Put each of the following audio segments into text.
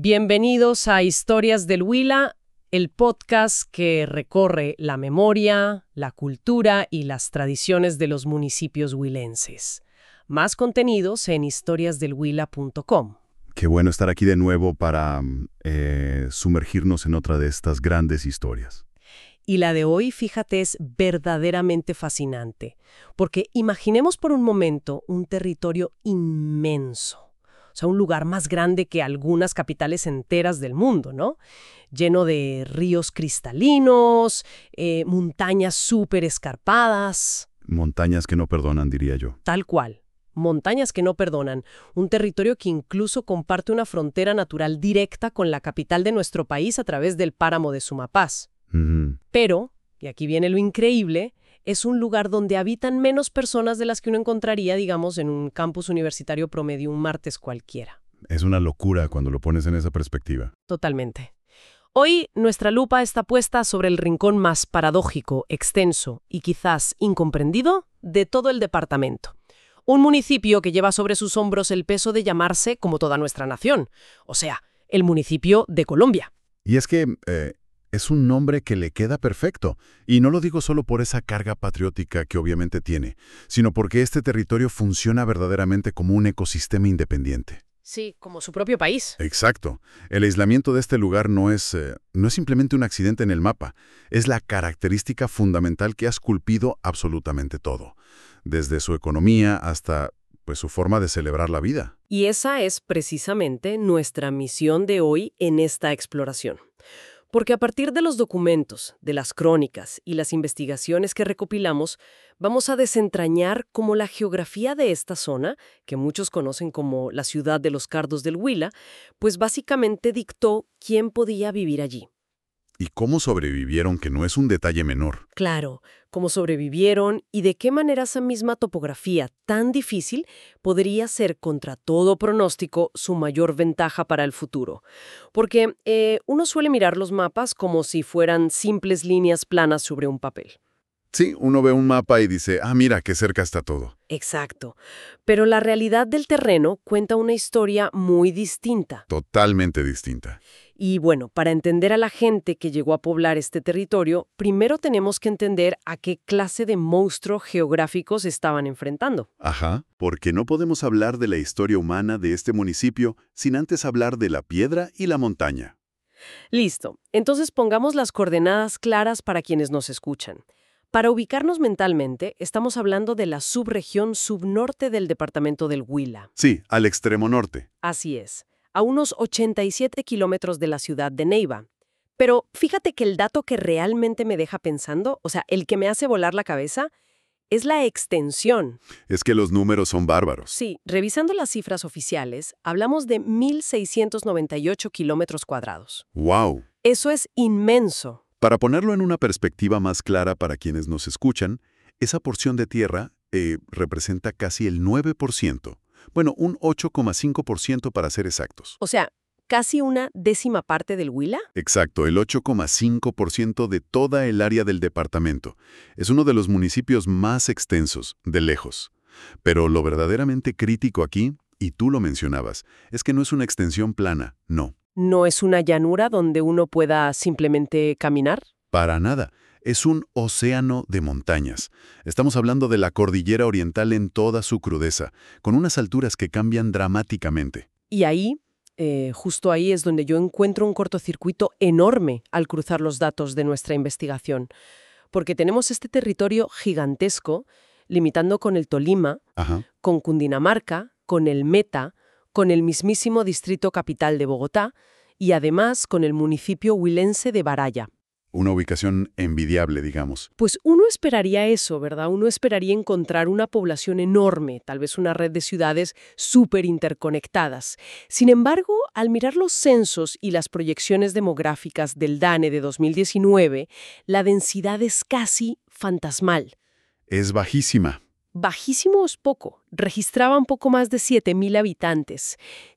Bienvenidos a Historias del Huila, el podcast que recorre la memoria, la cultura y las tradiciones de los municipios huilenses. Más contenidos en historiasdelhuila.com. Qué bueno estar aquí de nuevo para sumergirnos en otra de estas grandes historias. Y la de hoy, fíjate, es verdaderamente fascinante, porque imaginemos por un momento un territorio inmenso. O sea, un lugar más grande que algunas capitales enteras del mundo, ¿no? Lleno de ríos cristalinos, montañas súper escarpadas. Montañas que no perdonan, diría yo. Tal cual. Montañas que no perdonan. Un territorio que incluso comparte una frontera natural directa con la capital de nuestro país a través del páramo de Sumapaz. Pero, y aquí viene lo increíble, es un lugar donde habitan menos personas de las que uno encontraría, digamos, en un campus universitario promedio un martes cualquiera. Es una locura cuando lo pones en esa perspectiva. Totalmente. Hoy nuestra lupa está puesta sobre el rincón más paradójico, extenso y quizás incomprendido de todo el departamento. Un municipio que lleva sobre sus hombros el peso de llamarse como toda nuestra nación, o sea, el municipio de Colombia. Y es que es un nombre que le queda perfecto. Y no lo digo solo por esa carga patriótica que obviamente tiene, sino porque este territorio funciona verdaderamente como un ecosistema independiente. Sí, como su propio país. Exacto. El aislamiento de este lugar no es simplemente un accidente en el mapa, es la característica fundamental que ha esculpido absolutamente todo, desde su economía hasta su forma de celebrar la vida. Y esa es precisamente nuestra misión de hoy en esta exploración. Porque a partir de los documentos, de las crónicas y las investigaciones que recopilamos, vamos a desentrañar cómo la geografía de esta zona, que muchos conocen como la ciudad de los Cardos del Huila, pues básicamente dictó quién podía vivir allí. ¿Y cómo sobrevivieron, que no es un detalle menor? Claro, cómo sobrevivieron y de qué manera esa misma topografía tan difícil podría ser, contra todo pronóstico, su mayor ventaja para el futuro. Porque uno suele mirar los mapas como si fueran simples líneas planas sobre un papel. Sí, uno ve un mapa y dice, mira, qué cerca está todo. Exacto. Pero la realidad del terreno cuenta una historia muy distinta. Totalmente distinta. Y bueno, para entender a la gente que llegó a poblar este territorio, primero tenemos que entender a qué clase de monstruos geográficos estaban enfrentando. Ajá, porque no podemos hablar de la historia humana de este municipio sin antes hablar de la piedra y la montaña. Listo. Entonces pongamos las coordenadas claras para quienes nos escuchan. Para ubicarnos mentalmente, estamos hablando de la subregión subnorte del departamento del Huila. Sí, al extremo norte. Así es, a unos 87 kilómetros de la ciudad de Neiva. Pero fíjate que el dato que realmente me deja pensando, o sea, el que me hace volar la cabeza, es la extensión. Es que los números son bárbaros. Sí, revisando las cifras oficiales, hablamos de 1.698 kilómetros cuadrados. ¡Wow! Eso es inmenso. Para ponerlo en una perspectiva más clara para quienes nos escuchan, esa porción de tierra representa casi el 9%. Bueno, un 8,5% para ser exactos. O sea, casi una décima parte del Huila. Exacto, el 8,5% de toda el área del departamento. Es uno de los municipios más extensos, de lejos. Pero lo verdaderamente crítico aquí, y tú lo mencionabas, es que no es una extensión plana, no. ¿No es una llanura donde uno pueda simplemente caminar? Para nada. Es un océano de montañas. Estamos hablando de la cordillera oriental en toda su crudeza, con unas alturas que cambian dramáticamente. Y ahí, justo ahí es donde yo encuentro un cortocircuito enorme al cruzar los datos de nuestra investigación. Porque tenemos este territorio gigantesco, limitando con el Tolima, con Cundinamarca, con el Meta, con el mismísimo distrito capital de Bogotá y además con el municipio huilense de Baraya. Una ubicación envidiable, digamos. Pues uno esperaría eso, ¿verdad? Uno esperaría encontrar una población enorme, tal vez una red de ciudades súper interconectadas. Sin embargo, al mirar los censos y las proyecciones demográficas del DANE de 2019, la densidad es casi fantasmal. Es bajísima. bajísimo es poco, registraban poco más de 7.000 habitantes,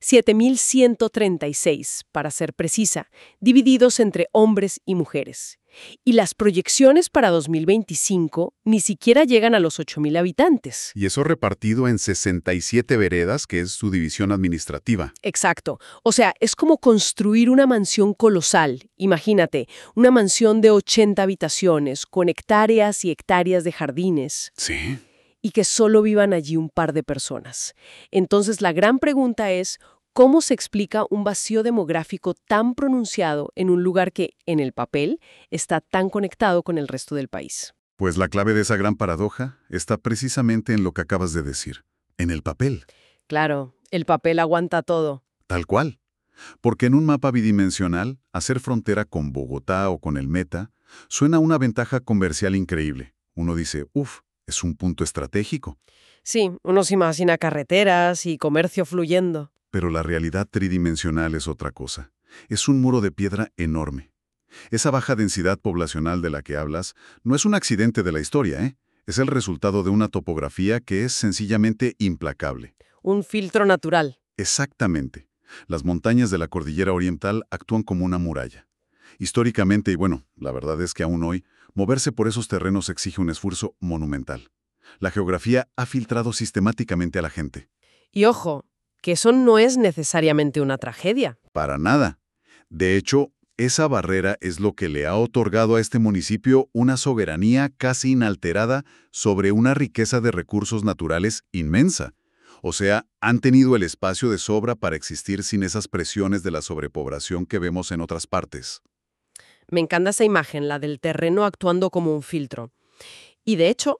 7.136 para ser precisa, divididos entre hombres y mujeres. Y las proyecciones para 2025 ni siquiera llegan a los 8.000 habitantes. Y eso repartido en 67 veredas, que es su división administrativa. Exacto. O sea, es como construir una mansión colosal. Imagínate, una mansión de 80 habitaciones, con hectáreas y hectáreas de jardines. Sí. Y que solo vivan allí un par de personas. Entonces, la gran pregunta es, ¿cómo se explica un vacío demográfico tan pronunciado en un lugar que, en el papel, está tan conectado con el resto del país? Pues la clave de esa gran paradoja está precisamente en lo que acabas de decir, en el papel. Claro, el papel aguanta todo. Tal cual. Porque en un mapa bidimensional, hacer frontera con Bogotá o con el Meta suena a una ventaja comercial increíble. Uno dice, uff, es un punto estratégico. Sí, uno se imagina carreteras y comercio fluyendo. Pero la realidad tridimensional es otra cosa. Es un muro de piedra enorme. Esa baja densidad poblacional de la que hablas no es un accidente de la historia, ¿eh? Es el resultado de una topografía que es sencillamente implacable. Un filtro natural. Exactamente. Las montañas de la cordillera oriental actúan como una muralla. Históricamente, y bueno, la verdad es que aún hoy, moverse por esos terrenos exige un esfuerzo monumental. La geografía ha filtrado sistemáticamente a la gente. Y ojo, que eso no es necesariamente una tragedia. Para nada. De hecho, esa barrera es lo que le ha otorgado a este municipio una soberanía casi inalterada sobre una riqueza de recursos naturales inmensa. O sea, han tenido el espacio de sobra para existir sin esas presiones de la sobrepoblación que vemos en otras partes. Me encanta esa imagen, la del terreno actuando como un filtro. Y de hecho,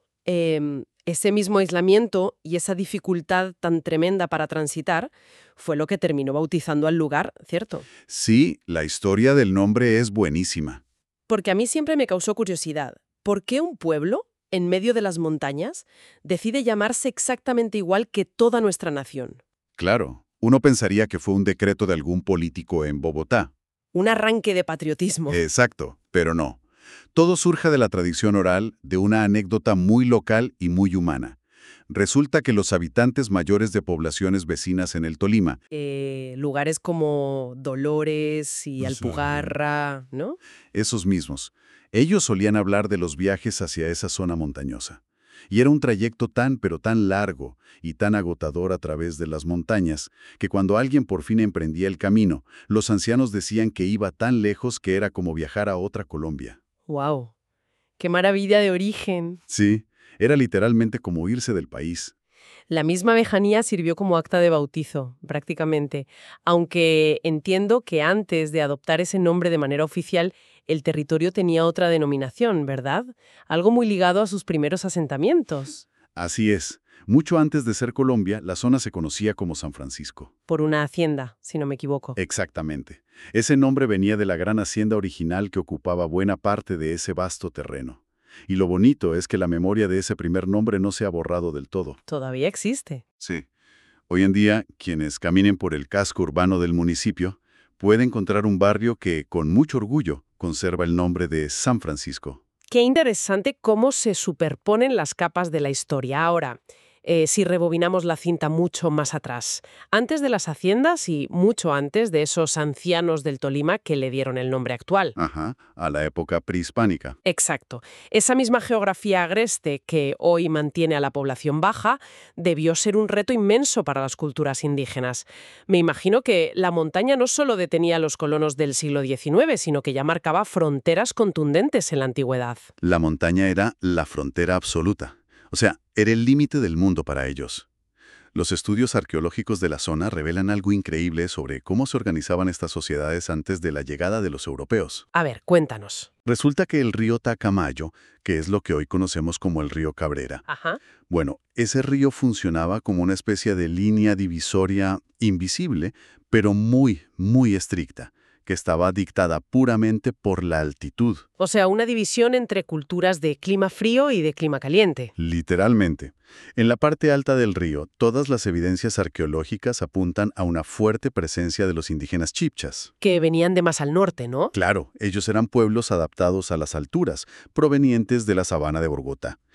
ese mismo aislamiento y esa dificultad tan tremenda para transitar fue lo que terminó bautizando al lugar, ¿cierto? Sí, la historia del nombre es buenísima. Porque a mí siempre me causó curiosidad. ¿Por qué un pueblo, en medio de las montañas, decide llamarse exactamente igual que toda nuestra nación? Claro, uno pensaría que fue un decreto de algún político en Bogotá. Un arranque de patriotismo. Exacto, pero no. Todo surge de la tradición oral, de una anécdota muy local y muy humana. Resulta que los habitantes mayores de poblaciones vecinas en el Tolima, Lugares como Dolores y O sea, Alpujarra, ¿no? esos mismos, ellos solían hablar de los viajes hacia esa zona montañosa. Y era un trayecto tan pero tan largo y tan agotador a través de las montañas, que cuando alguien por fin emprendía el camino, los ancianos decían que iba tan lejos que era como viajar a otra Colombia. ¡Wow! ¡Qué maravilla de origen! Sí, era literalmente como irse del país. La misma Bejanía sirvió como acta de bautizo, prácticamente, aunque entiendo que antes de adoptar ese nombre de manera oficial, el territorio tenía otra denominación, ¿verdad? Algo muy ligado a sus primeros asentamientos. Así es. Mucho antes de ser Colombia, la zona se conocía como San Francisco. Por una hacienda, si no me equivoco. Exactamente. Ese nombre venía de la gran hacienda original que ocupaba buena parte de ese vasto terreno. Y lo bonito es que la memoria de ese primer nombre no se ha borrado del todo. Todavía existe. Sí. Hoy en día, quienes caminen por el casco urbano del municipio pueden encontrar un barrio que, con mucho orgullo, conserva el nombre de San Francisco. Qué interesante cómo se superponen las capas de la historia. Ahora, si rebobinamos la cinta mucho más atrás, antes de las haciendas y mucho antes de esos ancianos del Tolima que le dieron el nombre actual. Ajá, a la época prehispánica. Exacto. Esa misma geografía agreste que hoy mantiene a la población baja debió ser un reto inmenso para las culturas indígenas. Me imagino que la montaña no solo detenía a los colonos del siglo XIX, sino que ya marcaba fronteras contundentes en la antigüedad. La montaña era la frontera absoluta. O sea, era el límite del mundo para ellos. Los estudios arqueológicos de la zona revelan algo increíble sobre cómo se organizaban estas sociedades antes de la llegada de los europeos. A ver, cuéntanos. Resulta que el río Tacamayo, que es lo que hoy conocemos como el río Cabrera, Ajá. bueno, ese río funcionaba como una especie de línea divisoria invisible, pero muy, muy estricta, que estaba dictada puramente por la altitud. O sea, una división entre culturas de clima frío y de clima caliente. Literalmente. En la parte alta del río, todas las evidencias arqueológicas apuntan a una fuerte presencia de los indígenas chibchas. Que venían de más al norte, ¿no? Claro, ellos eran pueblos adaptados a las alturas, provenientes de la sabana de Bogotá.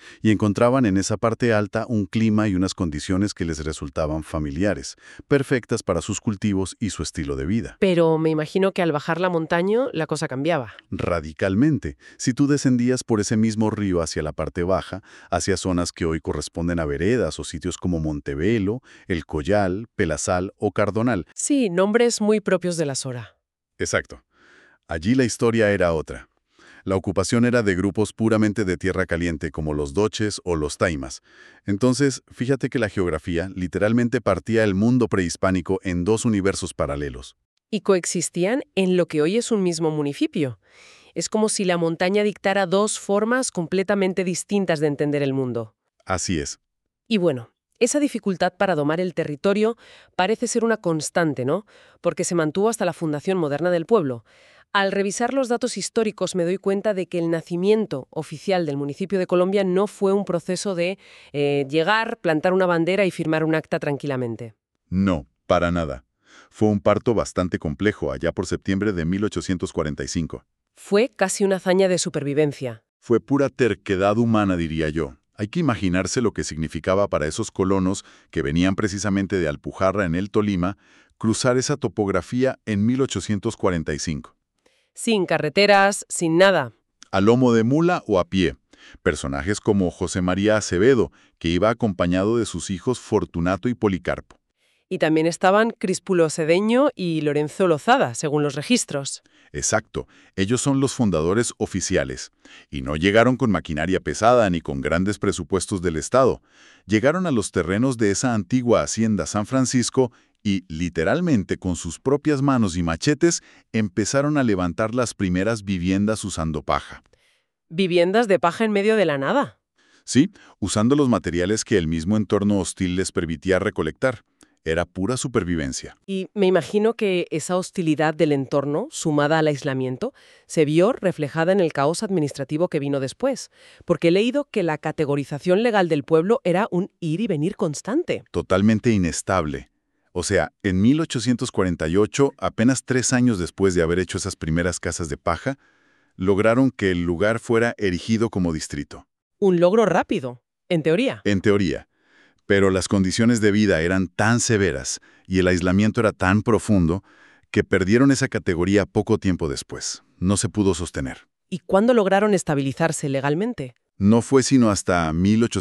y encontraban en esa parte alta un clima y unas condiciones que les resultaban familiares, perfectas para sus cultivos y su estilo de vida. Pero me imagino que al bajar la montaña la cosa cambiaba. Radicalmente, si tú descendías por ese mismo río hacia la parte baja, hacia zonas que hoy corresponden a veredas o sitios como Montevelo, El Collal, Pelasal o Cardonal. Sí, nombres muy propios de la Sora. Exacto. Allí la historia era otra. La ocupación era de grupos puramente de tierra caliente como los doches o los taimas. Entonces, fíjate que la geografía literalmente partía el mundo prehispánico en dos universos paralelos. Y coexistían en lo que hoy es un mismo municipio. Es como si la montaña dictara dos formas completamente distintas de entender el mundo. Así es. Y bueno, esa dificultad para domar el territorio parece ser una constante, ¿no? Porque se mantuvo hasta la fundación moderna del pueblo. Al revisar los datos históricos me doy cuenta de que el nacimiento oficial del municipio de Colombia no fue un proceso de llegar, plantar una bandera y firmar un acta tranquilamente. No, para nada. Fue un parto bastante complejo allá por septiembre de 1845. Fue casi una hazaña de supervivencia. Fue pura terquedad humana, diría yo. Hay que imaginarse lo que significaba para esos colonos que venían precisamente de Alpujarra en el Tolima, cruzar esa topografía en 1845. Sin carreteras, sin nada. A lomo de mula o a pie. Personajes como José María Acevedo, que iba acompañado de sus hijos Fortunato y Policarpo. Y también estaban Críspulo Cedeño y Lorenzo Lozada, según los registros. Exacto, ellos son los fundadores oficiales. Y no llegaron con maquinaria pesada ni con grandes presupuestos del Estado. Llegaron a los terrenos de esa antigua hacienda San Francisco y, literalmente, con sus propias manos y machetes, empezaron a levantar las primeras viviendas usando paja. Viviendas de paja en medio de la nada. Sí, usando los materiales que el mismo entorno hostil les permitía recolectar. Era pura supervivencia. Y me imagino que esa hostilidad del entorno, sumada al aislamiento, se vio reflejada en el caos administrativo que vino después, porque he leído que la categorización legal del pueblo era un ir y venir constante. Totalmente inestable. O sea, en 1848, apenas 3 años después de haber hecho esas primeras casas de paja, lograron que el lugar fuera erigido como distrito. Un logro rápido, en teoría. En teoría. Pero las condiciones de vida eran tan severas y el aislamiento era tan profundo que perdieron esa categoría poco tiempo después. No se pudo sostener. ¿Y cuándo lograron estabilizarse legalmente? No fue sino hasta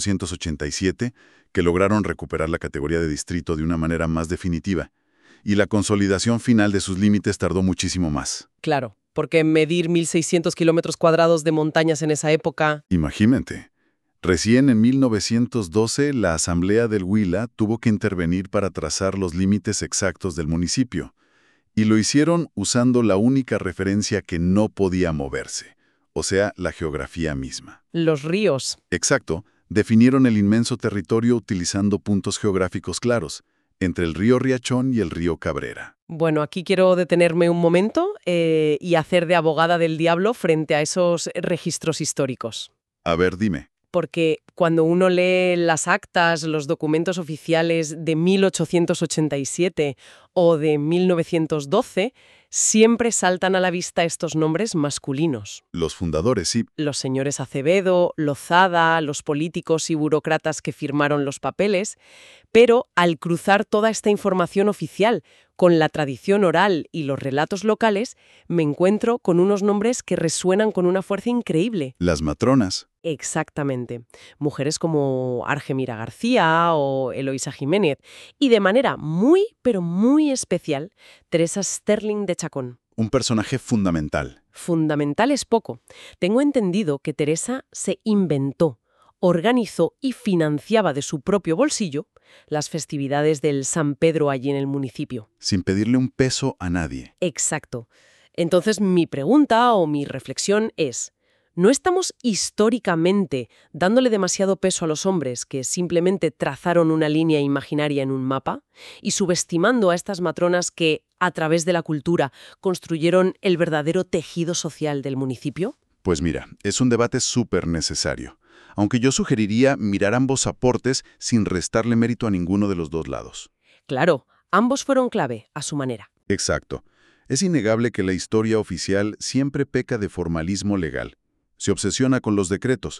1887 que lograron recuperar la categoría de distrito de una manera más definitiva, y la consolidación final de sus límites tardó muchísimo más. Claro, porque medir 1.600 kilómetros cuadrados de montañas en esa época... Imagínate. Recién en 1912, la Asamblea del Huila tuvo que intervenir para trazar los límites exactos del municipio, y lo hicieron usando la única referencia que no podía moverse, o sea, la geografía misma. Los ríos. Exacto, definieron el inmenso territorio utilizando puntos geográficos claros, entre el río Riachón y el río Cabrera. Bueno, aquí quiero detenerme un momento y hacer de abogada del diablo frente a esos registros históricos. A ver, dime. Porque cuando uno lee las actas, los documentos oficiales de 1887 o de 1912, siempre saltan a la vista estos nombres masculinos. Los fundadores, sí. Los señores Acevedo, Lozada, los políticos y burócratas que firmaron los papeles, pero al cruzar toda esta información oficial con la tradición oral y los relatos locales, me encuentro con unos nombres que resuenan con una fuerza increíble. Las matronas. Exactamente. Mujeres como Argemira García o Eloísa Jiménez. Y de manera muy, pero muy especial, Teresa Sterling de Chacón. Un personaje fundamental. Fundamental es poco. Tengo entendido que Teresa se inventó, organizó y financiaba de su propio bolsillo las festividades del San Pedro allí en el municipio. Sin pedirle un peso a nadie. Exacto. Entonces mi pregunta o mi reflexión es... ¿No estamos históricamente dándole demasiado peso a los hombres que simplemente trazaron una línea imaginaria en un mapa y subestimando a estas matronas que, a través de la cultura, construyeron el verdadero tejido social del municipio? Pues mira, es un debate súper necesario, aunque yo sugeriría mirar ambos aportes sin restarle mérito a ninguno de los dos lados. Claro, ambos fueron clave, a su manera. Exacto. Es innegable que la historia oficial siempre peca de formalismo legal. Se obsesiona con los decretos.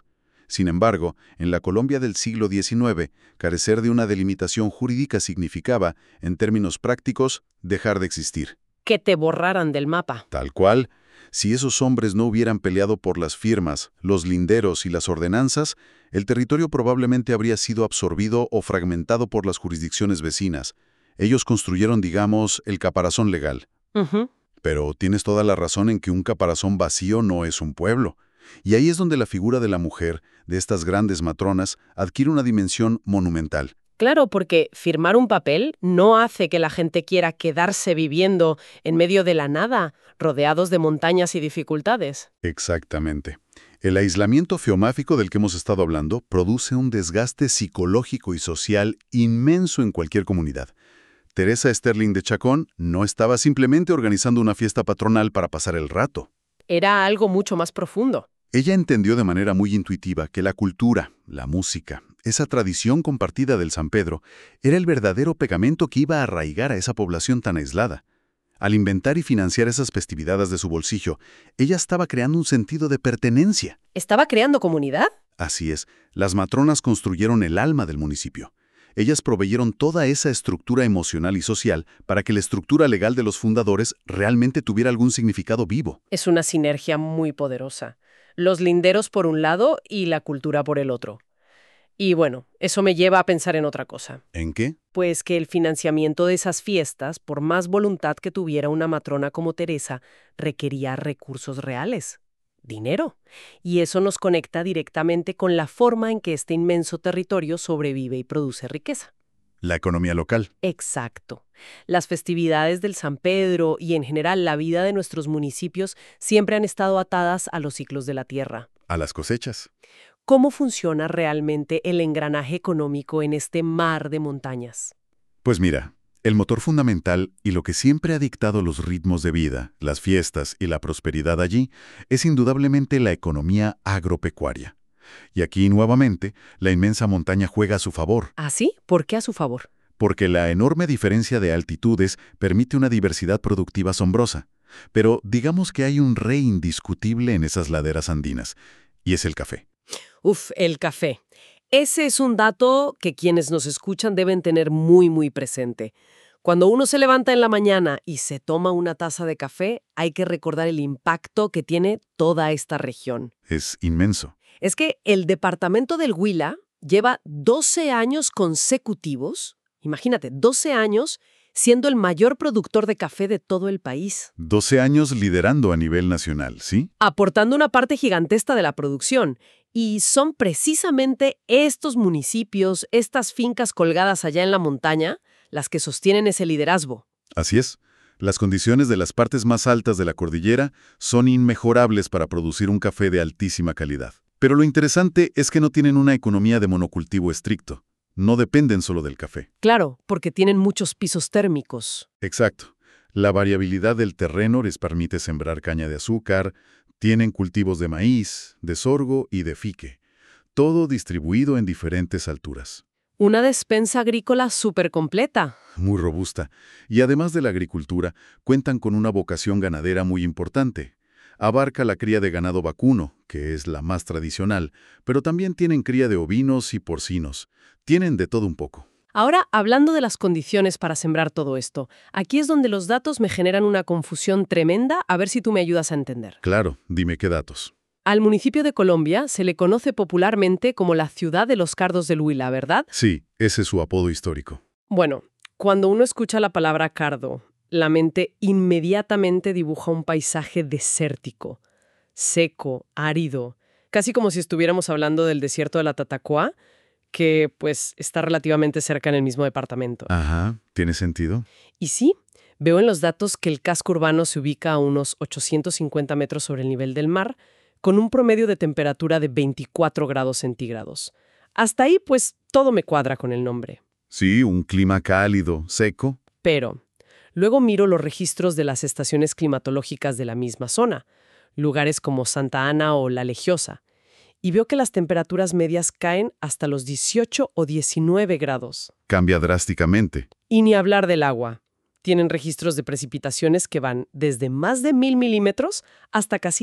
Sin embargo, en la Colombia del siglo XIX, carecer de una delimitación jurídica significaba, en términos prácticos, dejar de existir. Que te borraran del mapa. Tal cual, si esos hombres no hubieran peleado por las firmas, los linderos y las ordenanzas, el territorio probablemente habría sido absorbido o fragmentado por las jurisdicciones vecinas. Ellos construyeron, digamos, el caparazón legal. Ujú. Pero tienes toda la razón en que un caparazón vacío no es un pueblo. Y ahí es donde la figura de la mujer, de estas grandes matronas, adquiere una dimensión monumental. Claro, porque firmar un papel no hace que la gente quiera quedarse viviendo en medio de la nada, rodeados de montañas y dificultades. Exactamente. El aislamiento geomáfico del que hemos estado hablando produce un desgaste psicológico y social inmenso en cualquier comunidad. Teresa Sterling de Chacón no estaba simplemente organizando una fiesta patronal para pasar el rato. Era algo mucho más profundo. Ella entendió de manera muy intuitiva que la cultura, la música, esa tradición compartida del San Pedro, era el verdadero pegamento que iba a arraigar a esa población tan aislada. Al inventar y financiar esas festividades de su bolsillo, ella estaba creando un sentido de pertenencia. ¿Estaba creando comunidad? Así es, las matronas construyeron el alma del municipio. Ellas proveyeron toda esa estructura emocional y social para que la estructura legal de los fundadores realmente tuviera algún significado vivo. Es una sinergia muy poderosa. Los linderos por un lado y la cultura por el otro. Y bueno, eso me lleva a pensar en otra cosa. ¿En qué? Pues que el financiamiento de esas fiestas, por más voluntad que tuviera una matrona como Teresa, requería recursos reales, dinero. Y eso nos conecta directamente con la forma en que este inmenso territorio sobrevive y produce riqueza. La economía local. Exacto. Las festividades del San Pedro y en general la vida de nuestros municipios siempre han estado atadas a los ciclos de la tierra. A las cosechas. ¿Cómo funciona realmente el engranaje económico en este mar de montañas? Pues mira, el motor fundamental y lo que siempre ha dictado los ritmos de vida, las fiestas y la prosperidad allí, es indudablemente la economía agropecuaria. Y aquí, nuevamente, la inmensa montaña juega a su favor, ¿Ah, sí? ¿Por qué a su favor? porque la enorme diferencia de altitudes permite una diversidad productiva asombrosa. Pero digamos que hay un rey indiscutible en esas laderas andinas, y es el café. Uf, el café. Ese es un dato que quienes nos escuchan deben tener muy presente. Cuando uno se levanta en la mañana y se toma una taza de café, hay que recordar el impacto que tiene toda esta región. Es inmenso. Es que el departamento del Huila lleva 12 años consecutivos, imagínate, 12 años siendo el mayor productor de café de todo el país, 12 años liderando a nivel nacional, ¿sí? aportando una parte gigantesca de la producción. Y son precisamente estos municipios, estas fincas colgadas allá en la montaña, las que sostienen ese liderazgo. Así es. Las condiciones de las partes más altas de la cordillera son inmejorables para producir un café de altísima calidad. Pero lo interesante es que no tienen una economía de monocultivo estricto. No dependen solo del café. Claro, porque tienen muchos pisos térmicos. Exacto. La variabilidad del terreno les permite sembrar caña de azúcar, tienen cultivos de maíz, de sorgo y de fique, todo distribuido en diferentes alturas. Una despensa agrícola súper completa. Muy robusta. Y además de la agricultura, cuentan con una vocación ganadera muy importante. Abarca la cría de ganado vacuno, que es la más tradicional, pero también tienen cría de ovinos y porcinos. Tienen de todo un poco. Ahora, hablando de las condiciones para sembrar todo esto, aquí es donde los datos me generan una confusión tremenda, a ver si tú me ayudas a entender. Claro, dime qué datos. Al municipio de Colombia se le conoce popularmente como la ciudad de los cardos del Huila, ¿verdad? Sí, ese es su apodo histórico. Bueno, cuando uno escucha la palabra cardo, la mente inmediatamente dibuja un paisaje desértico, seco, árido, casi como si estuviéramos hablando del desierto de la Tatacoa, que pues está relativamente cerca en el mismo departamento. Ajá, ¿tiene sentido? Y sí, veo en los datos que el casco urbano se ubica a unos 850 metros sobre el nivel del mar, con un promedio de temperatura de 24 grados centígrados. Hasta ahí, pues, todo me cuadra con el nombre. Sí, un clima cálido, seco. Pero luego miro los registros de las estaciones climatológicas de la misma zona, lugares como Santa Ana o La Legiosa, y veo que las temperaturas medias caen hasta los 18 o 19 grados. Cambia drásticamente. Y ni hablar del agua. Tienen registros de precipitaciones que van desde más de 1.000 milímetros hasta casi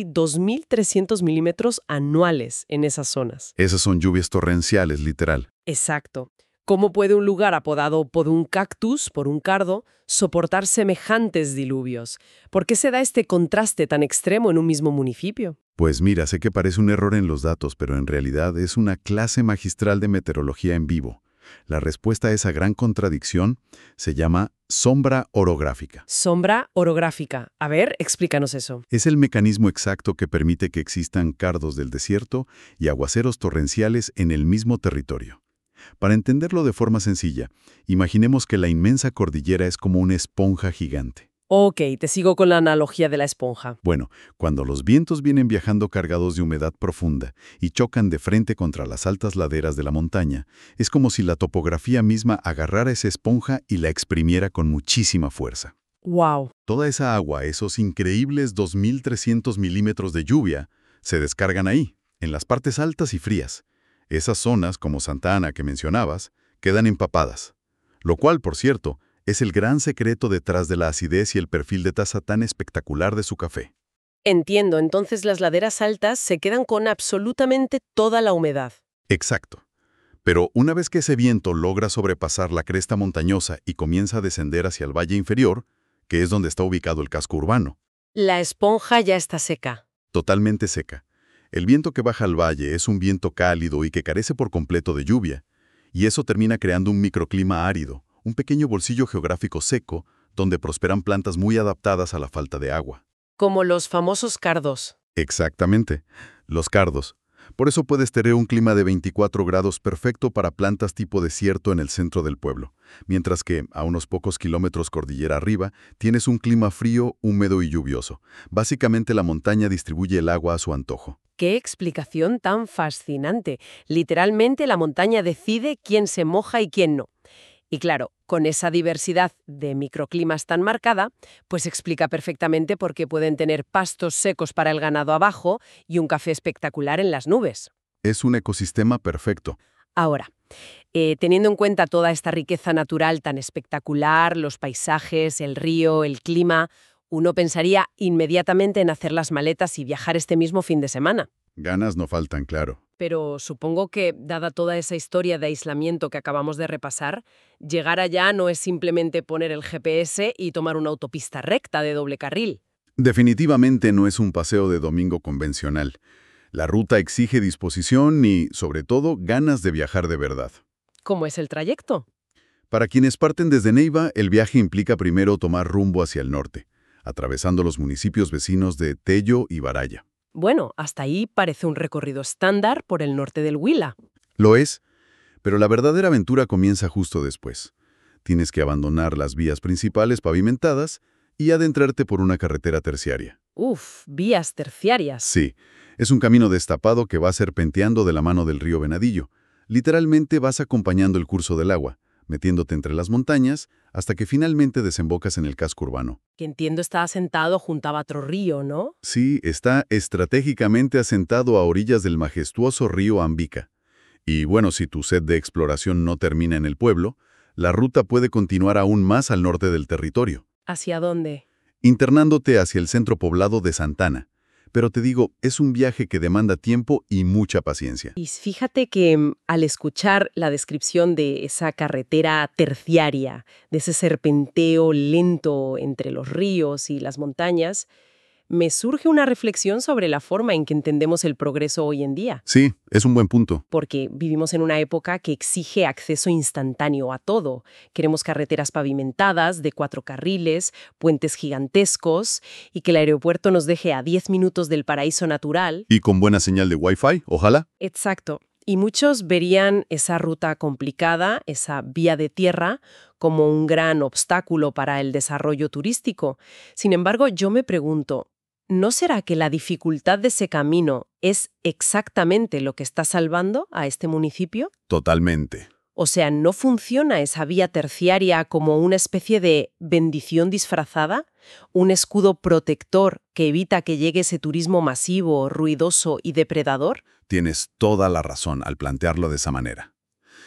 2.300 milímetros anuales en esas zonas. Esas son lluvias torrenciales, literal. Exacto. ¿Cómo puede un lugar apodado por un cactus, por un cardo, soportar semejantes diluvios? ¿Por qué se da este contraste tan extremo en un mismo municipio? Pues mira, sé que parece un error en los datos, pero en realidad es una clase magistral de meteorología en vivo. La respuesta a esa gran contradicción se llama sombra orográfica. Sombra orográfica. A ver, explícanos eso. Es el mecanismo exacto que permite que existan cardos del desierto y aguaceros torrenciales en el mismo territorio. Para entenderlo de forma sencilla, imaginemos que la inmensa cordillera es como una esponja gigante. Ok, te sigo con la analogía de la esponja. Bueno, cuando los vientos vienen viajando cargados de humedad profunda y chocan de frente contra las altas laderas de la montaña, es como si la topografía misma agarrara esa esponja y la exprimiera con muchísima fuerza. ¡Wow! Toda esa agua, esos increíbles 2.300 milímetros de lluvia, se descargan ahí, en las partes altas y frías. Esas zonas, como Santa Ana que mencionabas, quedan empapadas. Lo cual, por cierto, es el gran secreto detrás de la acidez y el perfil de taza tan espectacular de su café. Entiendo, entonces las laderas altas se quedan con absolutamente toda la humedad. Exacto. Pero una vez que ese viento logra sobrepasar la cresta montañosa y comienza a descender hacia el valle inferior, que es donde está ubicado el casco urbano, La esponja ya está seca. totalmente seca. El viento que baja al valle es un viento cálido y que carece por completo de lluvia, y eso termina creando un microclima árido, un pequeño bolsillo geográfico seco donde prosperan plantas muy adaptadas a la falta de agua. Como los famosos cardos. Exactamente, los cardos. Por eso puedes tener un clima de 24 grados perfecto para plantas tipo desierto en el centro del pueblo, mientras que, a unos pocos kilómetros cordillera arriba, tienes un clima frío, húmedo y lluvioso. Básicamente la montaña distribuye el agua a su antojo. ¡Qué explicación tan fascinante! Literalmente la montaña decide quién se moja y quién no. Y claro, con esa diversidad de microclimas tan marcada, pues explica perfectamente por qué pueden tener pastos secos para el ganado abajo y un café espectacular en las nubes. Es un ecosistema perfecto. Ahora, teniendo en cuenta toda esta riqueza natural tan espectacular, los paisajes, el río, el clima, uno pensaría inmediatamente en hacer las maletas y viajar este mismo fin de semana. Ganas no faltan, claro. Pero supongo que, dada toda esa historia de aislamiento que acabamos de repasar, llegar allá no es simplemente poner el GPS y tomar una autopista recta de doble carril. Definitivamente no es un paseo de domingo convencional. La ruta exige disposición y, sobre todo, ganas de viajar de verdad. ¿Cómo es el trayecto? Para quienes parten desde Neiva, el viaje implica primero tomar rumbo hacia el norte, atravesando los municipios vecinos de Tello y Baraya. Bueno, hasta ahí parece un recorrido estándar por el norte del Huila. Lo es, pero la verdadera aventura comienza justo después. Tienes que abandonar las vías principales pavimentadas y adentrarte por una carretera terciaria. Uf, vías terciarias. Sí, es un camino destapado que va serpenteando de la mano del río Venadillo. Literalmente vas acompañando el curso del agua, metiéndote entre las montañas hasta que finalmente desembocas en el casco urbano. Que entiendo está asentado junto a otro río, ¿no? Sí, está estratégicamente asentado a orillas del majestuoso río Ambica. Y bueno, si tu sed de exploración no termina en el pueblo, la ruta puede continuar aún más al norte del territorio, ¿Hacia dónde? internándote hacia el centro poblado de Santana. Pero te digo, es un viaje que demanda tiempo y mucha paciencia. Y fíjate que al escuchar la descripción de esa carretera terciaria, de ese serpenteo lento entre los ríos y las montañas, me surge una reflexión sobre la forma en que entendemos el progreso hoy en día. Sí, es un buen punto. Porque vivimos en una época que exige acceso instantáneo a todo. Queremos carreteras pavimentadas, de 4 carriles, puentes gigantescos y que el aeropuerto nos deje a 10 minutos del paraíso natural. Y con buena señal de Wi-Fi, ojalá. Exacto. Y muchos verían esa ruta complicada, esa vía de tierra, como un gran obstáculo para el desarrollo turístico. Sin embargo, yo me pregunto, ¿no será que la dificultad de ese camino es exactamente lo que está salvando a este municipio? Totalmente. O sea, ¿no funciona esa vía terciaria como una especie de bendición disfrazada? ¿Un escudo protector que evita que llegue ese turismo masivo, ruidoso y depredador? Tienes toda la razón al plantearlo de esa manera.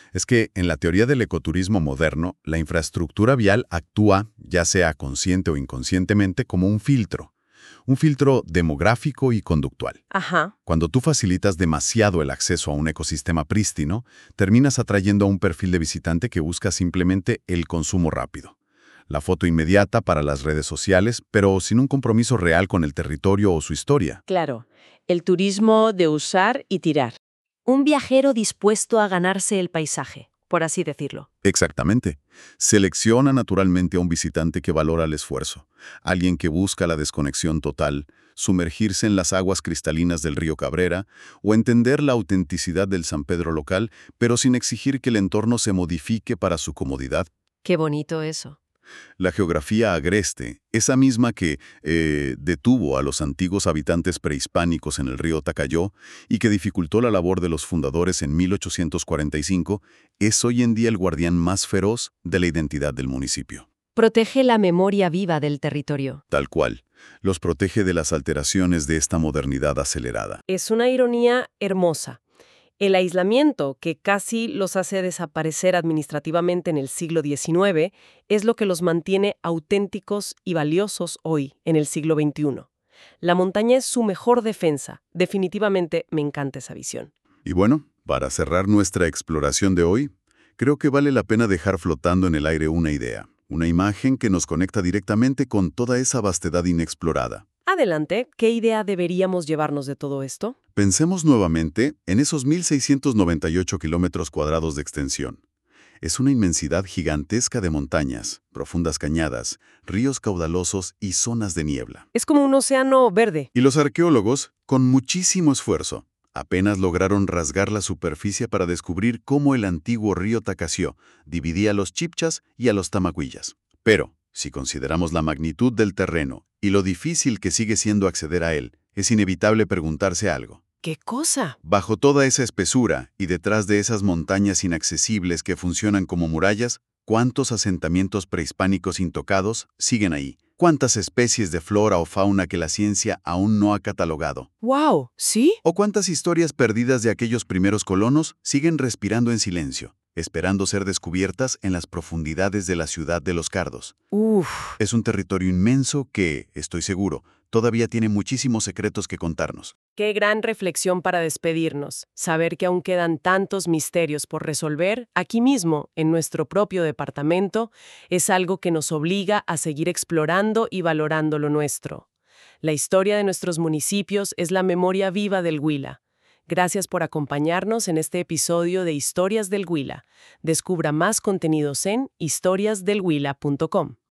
Es que en la teoría del ecoturismo moderno, la infraestructura vial actúa, ya sea consciente o inconscientemente, como un filtro demográfico y conductual. Ajá. Cuando tú facilitas demasiado el acceso a un ecosistema prístino, terminas atrayendo a un perfil de visitante que busca simplemente el consumo rápido. La foto inmediata para las redes sociales, pero sin un compromiso real con el territorio o su historia. Claro, el turismo de usar y tirar. Un viajero dispuesto a ganarse el paisaje, por así decirlo. Exactamente. Selecciona naturalmente a un visitante que valora el esfuerzo, alguien que busca la desconexión total, sumergirse en las aguas cristalinas del río Cabrera o entender la autenticidad del San Pedro local, pero sin exigir que el entorno se modifique para su comodidad. Qué bonito eso. La geografía agreste, esa misma que detuvo a los antiguos habitantes prehispánicos en el río Tacayó y que dificultó la labor de los fundadores en 1845, es hoy en día el guardián más feroz de la identidad del municipio. Protege la memoria viva del territorio. Tal cual, los protege de las alteraciones de esta modernidad acelerada. Es una ironía hermosa. El aislamiento, que casi los hace desaparecer administrativamente en el siglo XIX, es lo que los mantiene auténticos y valiosos hoy, en el siglo XXI. La montaña es su mejor defensa. Definitivamente me encanta esa visión. Y bueno, para cerrar nuestra exploración de hoy, creo que vale la pena dejar flotando en el aire una idea, una imagen que nos conecta directamente con toda esa vastedad inexplorada. Adelante, ¿qué idea deberíamos llevarnos de todo esto? Pensemos nuevamente en esos 1.698 kilómetros cuadrados de extensión. Es una inmensidad gigantesca de montañas, profundas cañadas, ríos caudalosos y zonas de niebla. Es como un océano verde. Y los arqueólogos, con muchísimo esfuerzo, apenas lograron rasgar la superficie para descubrir cómo el antiguo río Tacació dividía a los chibchas y a los tamacuillas. Pero, si consideramos la magnitud del terreno y lo difícil que sigue siendo acceder a él, es inevitable preguntarse algo. ¿Qué cosa? Bajo toda esa espesura y detrás de esas montañas inaccesibles que funcionan como murallas, ¿cuántos asentamientos prehispánicos intocados siguen ahí? ¿Cuántas especies de flora o fauna que la ciencia aún no ha catalogado? ¡Wow! ¿Sí? ¿O cuántas historias perdidas de aquellos primeros colonos siguen respirando en silencio, esperando ser descubiertas en las profundidades de la ciudad de Los Cardos? Uf. Es un territorio inmenso que, estoy seguro, todavía tiene muchísimos secretos que contarnos. Qué gran reflexión para despedirnos. Saber que aún quedan tantos misterios por resolver, aquí mismo, en nuestro propio departamento, es algo que nos obliga a seguir explorando y valorando lo nuestro. La historia de nuestros municipios es la memoria viva del Huila. Gracias por acompañarnos en este episodio de Historias del Huila. Descubra más contenidos en historiasdelhuila.com.